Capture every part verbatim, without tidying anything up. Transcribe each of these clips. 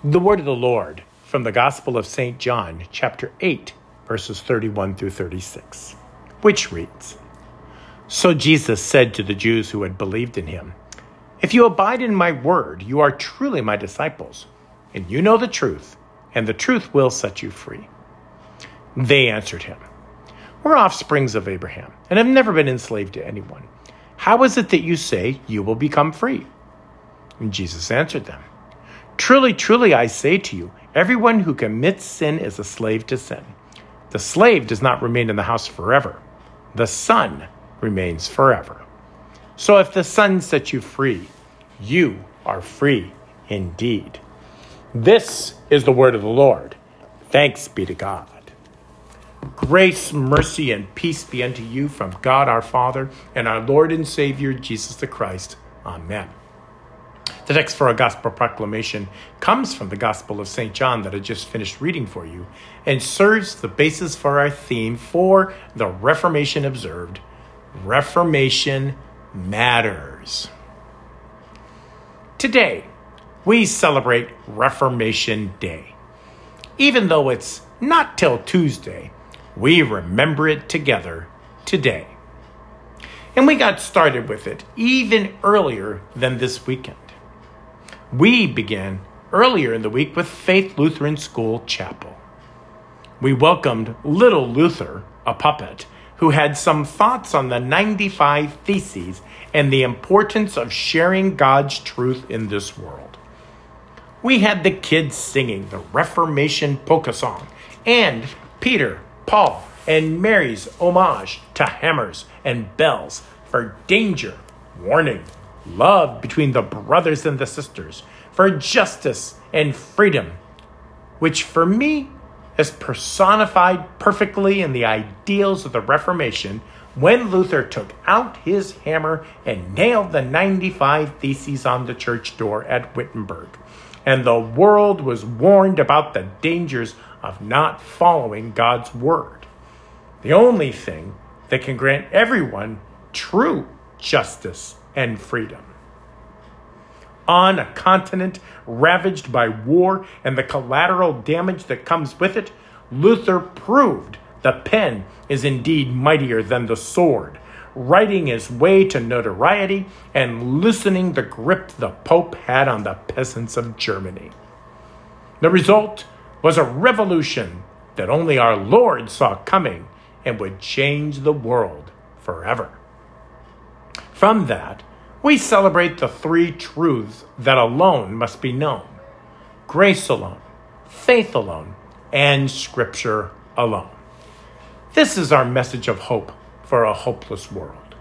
The word of the Lord from the Gospel of Saint John, chapter eight, verses thirty-one through thirty-six, which reads, So Jesus said to the Jews who had believed in him, If you abide in my word, you are truly my disciples, and you know the truth, and the truth will set you free. They answered him, We're offsprings of Abraham, and have never been enslaved to anyone. How is it that you say you will become free? And Jesus answered them, Truly, truly, I say to you, everyone who commits sin is a slave to sin. The slave does not remain in the house forever. The Son remains forever. So if the Son sets you free, you are free indeed. This is the word of the Lord. Thanks be to God. Grace, mercy, and peace be unto you from God our Father and our Lord and Savior, Jesus the Christ. Amen. The text for our gospel proclamation comes from the Gospel of Saint John that I just finished reading for you and serves the basis for our theme for the Reformation observed. Reformation matters. Today, we celebrate Reformation Day. Even though it's not till Tuesday, we remember it together today. And we got started with it even earlier than this weekend. We began earlier in the week with Faith Lutheran School Chapel. We welcomed little Luther, a puppet, who had some thoughts on the ninety-five Theses and the importance of sharing God's truth in this world. We had the kids singing the Reformation polka song and Peter, Paul, and Mary's homage to hammers and bells for danger, warning, love between the brothers and the sisters, for justice and freedom, which for me is personified perfectly in the ideals of the Reformation when Luther took out his hammer and nailed the ninety-five Theses on the church door at Wittenberg, and the world was warned about the dangers of not following God's word, the only thing that can grant everyone true justice and freedom. On a continent ravaged by war and the collateral damage that comes with it, Luther proved the pen is indeed mightier than the sword, writing his way to notoriety and loosening the grip the Pope had on the peasants of Germany. The result was a revolution that only our Lord saw coming and would change the world forever. From that, we celebrate the three truths that alone must be known: grace alone, faith alone, and Scripture alone. This is our message of hope for a hopeless world.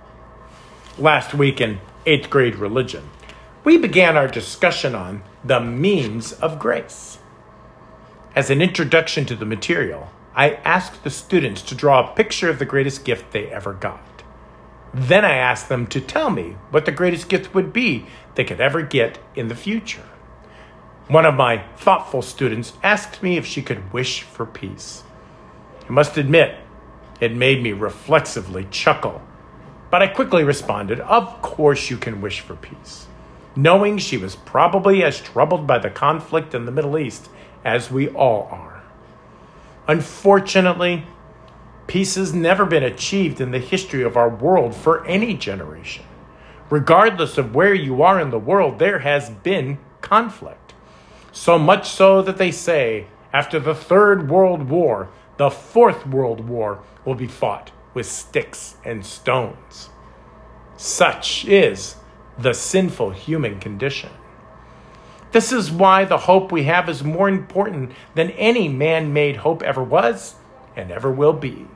Last week in eighth grade religion, we began our discussion on the means of grace. As an introduction to the material, I asked the students to draw a picture of the greatest gift they ever got. Then I asked them to tell me what the greatest gift would be they could ever get in the future. One of my thoughtful students asked me if she could wish for peace. I must admit, it made me reflexively chuckle, but I quickly responded, of course you can wish for peace, knowing she was probably as troubled by the conflict in the Middle East as we all are. Unfortunately, peace has never been achieved in the history of our world for any generation. Regardless of where you are in the world, there has been conflict. So much so that they say, after the Third World War, the Fourth World War will be fought with sticks and stones. Such is the sinful human condition. This is why the hope we have is more important than any man-made hope ever was and ever will be.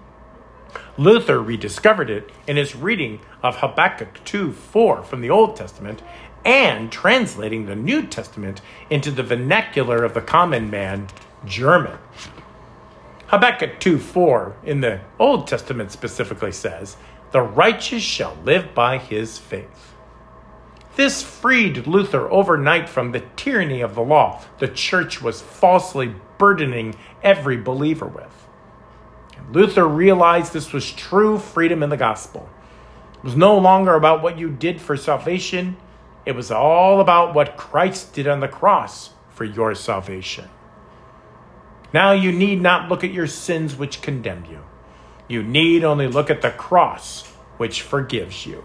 Luther rediscovered it in his reading of Habakkuk two four from the Old Testament and translating the New Testament into the vernacular of the common man, German. Habakkuk two four in the Old Testament specifically says, "The righteous shall live by his faith." This freed Luther overnight from the tyranny of the law the church was falsely burdening every believer with. Luther realized this was true freedom in the gospel. It was no longer about what you did for salvation. It was all about what Christ did on the cross for your salvation. Now you need not look at your sins which condemn you. You need only look at the cross which forgives you.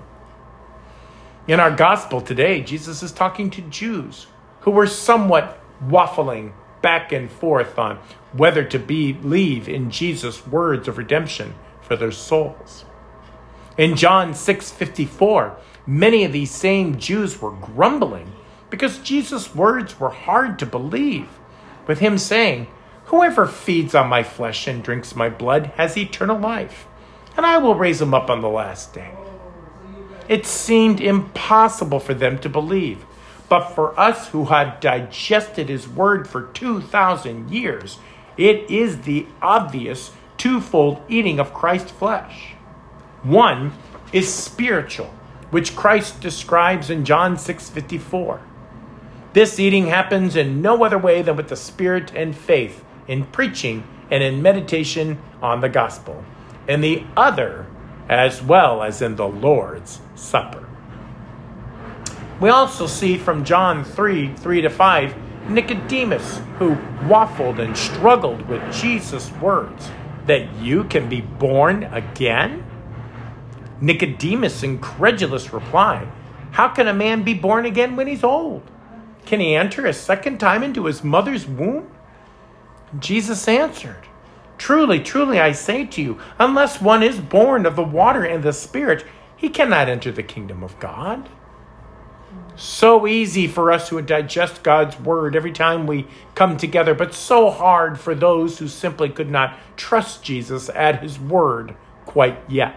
In our gospel today, Jesus is talking to Jews who were somewhat waffling back and forth on whether to believe in Jesus' words of redemption for their souls. In John six fifty-four, many of these same Jews were grumbling because Jesus' words were hard to believe, with him saying, "Whoever feeds on my flesh and drinks my blood has eternal life, and I will raise him up on the last day." It seemed impossible for them to believe, but for us who have digested his word for two thousand years, it is the obvious twofold eating of Christ's flesh. One is spiritual, which Christ describes in John six fifty-four. This eating happens in no other way than with the Spirit and faith, in preaching and in meditation on the gospel, and the other as well as in the Lord's Supper. We also see from John three, three to five, Nicodemus, who waffled and struggled with Jesus' words, that you can be born again? Nicodemus' incredulous reply, how can a man be born again when he's old? Can he enter a second time into his mother's womb? Jesus answered, truly, truly, I say to you, unless one is born of the water and the Spirit, he cannot enter the kingdom of God. So easy for us who digest God's word every time we come together, but so hard for those who simply could not trust Jesus at his word quite yet.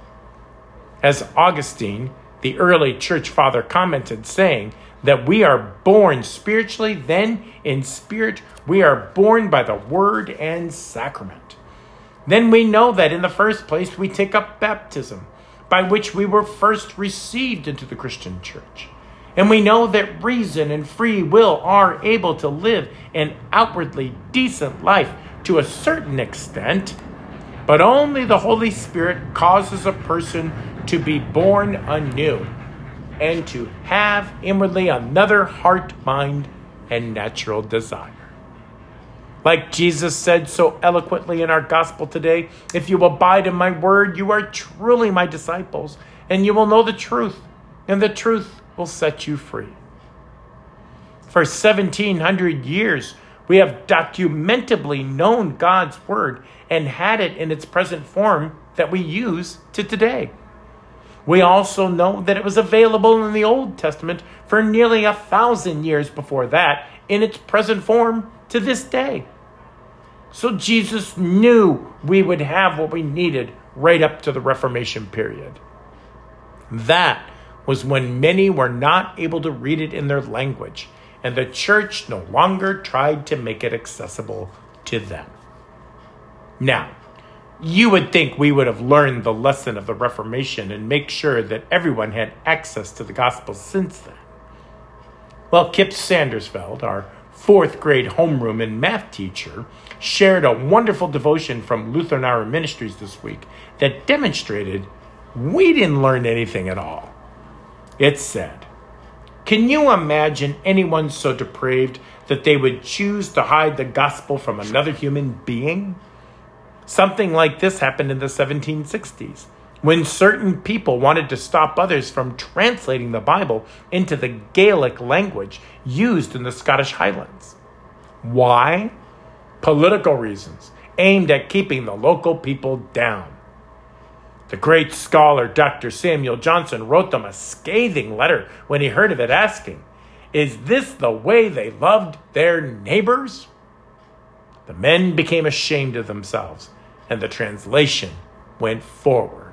As Augustine, the early church father, commented, saying that we are born spiritually, then in spirit we are born by the word and sacrament. Then we know that in the first place we take up baptism, by which we were first received into the Christian church. And we know that reason and free will are able to live an outwardly decent life to a certain extent, but only the Holy Spirit causes a person to be born anew and to have inwardly another heart, mind, and natural desire. Like Jesus said so eloquently in our gospel today, if you abide in my word, you are truly my disciples, and you will know the truth, and the truth will set you free. For seventeen hundred years, we have documentably known God's word and had it in its present form that we use to today. We also know that it was available in the Old Testament for nearly a thousand years before that in its present form to this day. So Jesus knew we would have what we needed right up to the Reformation period. That was when many were not able to read it in their language, and the church no longer tried to make it accessible to them. Now, you would think we would have learned the lesson of the Reformation and make sure that everyone had access to the gospel since then. Well, Kip Sandersfeld, our fourth grade homeroom and math teacher, shared a wonderful devotion from Lutheran Hour Ministries this week that demonstrated we didn't learn anything at all. It said, can you imagine anyone so depraved that they would choose to hide the gospel from another human being? Something like this happened in the seventeen sixties, when certain people wanted to stop others from translating the Bible into the Gaelic language used in the Scottish Highlands. Why? Political reasons, aimed at keeping the local people down. The great scholar Doctor Samuel Johnson wrote them a scathing letter when he heard of it, asking, is this the way they loved their neighbors? The men became ashamed of themselves, and the translation went forward.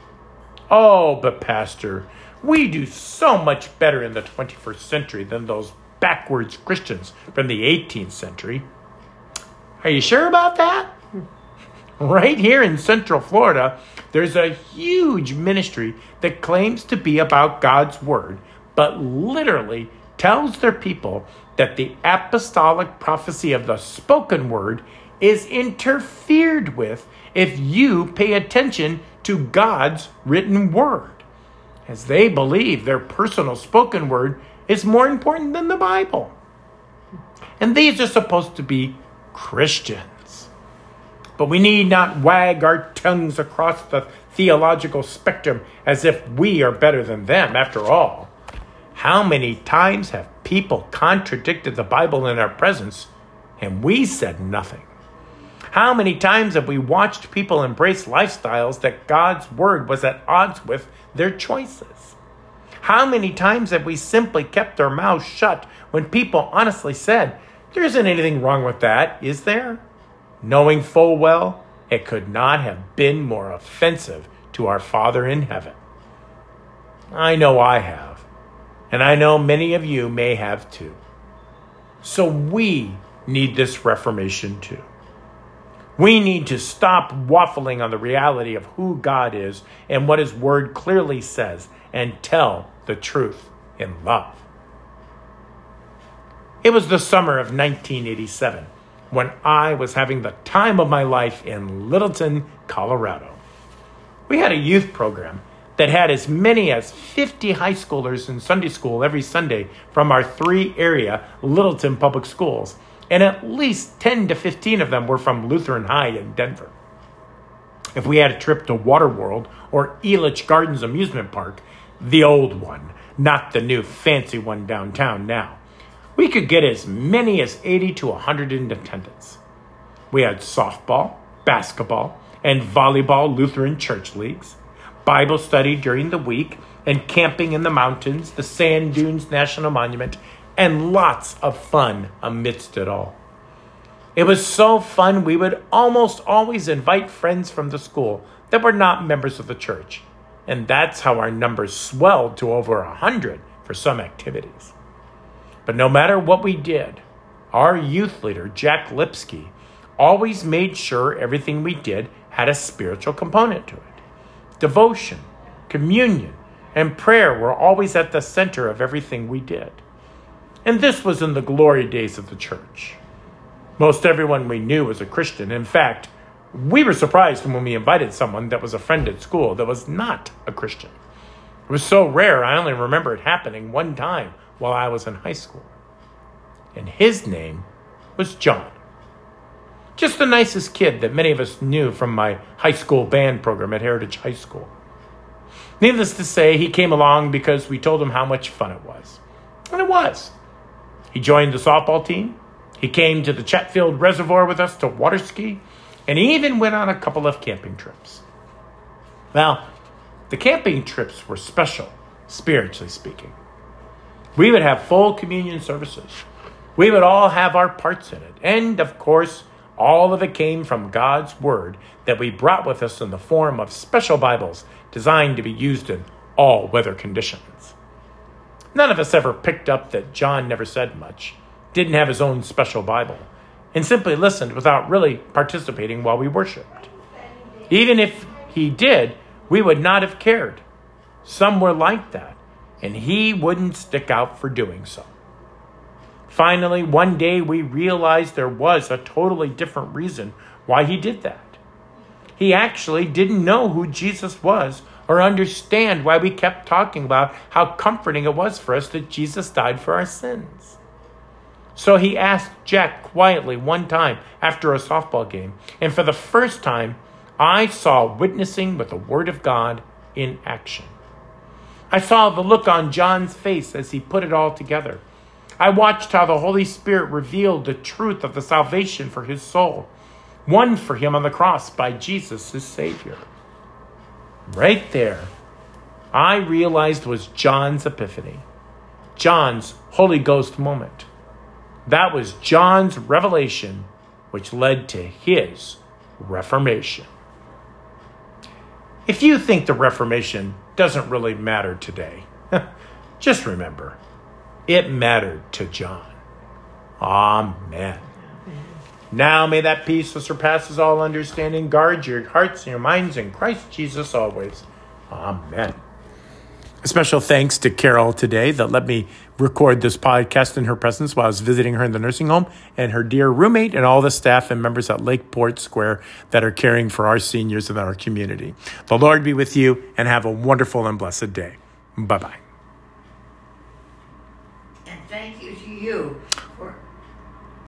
Oh, but Pastor, we do so much better in the twenty-first century than those backwards Christians from the eighteenth century. Are you sure about that? Right here in Central Florida, there's a huge ministry that claims to be about God's word, but literally tells their people that the apostolic prophecy of the spoken word is interfered with if you pay attention to God's written word, as they believe their personal spoken word is more important than the Bible. And these are supposed to be Christians. But we need not wag our tongues across the theological spectrum as if we are better than them. After all, how many times have people contradicted the Bible in our presence and we said nothing? How many times have we watched people embrace lifestyles that God's word was at odds with their choices? How many times have we simply kept our mouths shut when people honestly said, there isn't anything wrong with that, is there? Knowing full well it could not have been more offensive to our Father in heaven. I know I have, and I know many of you may have too. So we need this reformation too. We need to stop waffling on the reality of who God is and what his word clearly says and tell the truth in love. It was the summer of nineteen eighty-seven when I was having the time of my life in Littleton, Colorado. We had a youth program that had as many as fifty high schoolers in Sunday school every Sunday from our three area Littleton public schools, and at least ten to fifteen of them were from Lutheran High in Denver. If we had a trip to Waterworld or Elitch Gardens Amusement Park, the old one, not the new fancy one downtown now, we could get as many as eighty to one hundred in attendance. We had softball, basketball, and volleyball Lutheran church leagues, Bible study during the week, and camping in the mountains, the Sand Dunes National Monument, and lots of fun amidst it all. It was so fun we would almost always invite friends from the school that were not members of the church, and that's how our numbers swelled to over a hundred for some activities. But no matter what we did, our youth leader, Jack Lipsky, always made sure everything we did had a spiritual component to it. Devotion, communion, and prayer were always at the center of everything we did. And this was in the glory days of the church. Most everyone we knew was a Christian. In fact, we were surprised when we invited someone that was a friend at school that was not a Christian. It was so rare, I only remember it happening one time while I was in high school. And his name was John. Just the nicest kid that many of us knew from my high school band program at Heritage High School. Needless to say, he came along because we told him how much fun it was. And it was. He joined the softball team. He came to the Chatfield Reservoir with us to water ski. And he even went on a couple of camping trips. Well, the camping trips were special, spiritually speaking. We would have full communion services. We would all have our parts in it. And, of course, all of it came from God's word that we brought with us in the form of special Bibles designed to be used in all weather conditions. None of us ever picked up that John never said much, didn't have his own special Bible, and simply listened without really participating while we worshiped. Even if he did, we would not have cared. Some were like that, and he wouldn't stick out for doing so. Finally, one day we realized there was a totally different reason why he did that. He actually didn't know who Jesus was or understand why we kept talking about how comforting it was for us that Jesus died for our sins. So he asked Jack quietly one time after a softball game, and for the first time, I saw witnessing with the Word of God in action. I saw the look on John's face as he put it all together. I watched how the Holy Spirit revealed the truth of the salvation for his soul, won for him on the cross by Jesus, his Savior. Right there, I realized was John's epiphany, John's Holy Ghost moment. That was John's revelation, which led to his Reformation. If you think the Reformation doesn't really matter today, just remember, it mattered to John. Amen. Now may that peace that surpasses all understanding guard your hearts and your minds in Christ Jesus always. Amen. A special thanks to Carol today that let me record this podcast in her presence while I was visiting her in the nursing home, and her dear roommate and all the staff and members at Lakeport Square that are caring for our seniors in our community. The Lord be with you, and have a wonderful and blessed day. Bye-bye. And thank you to you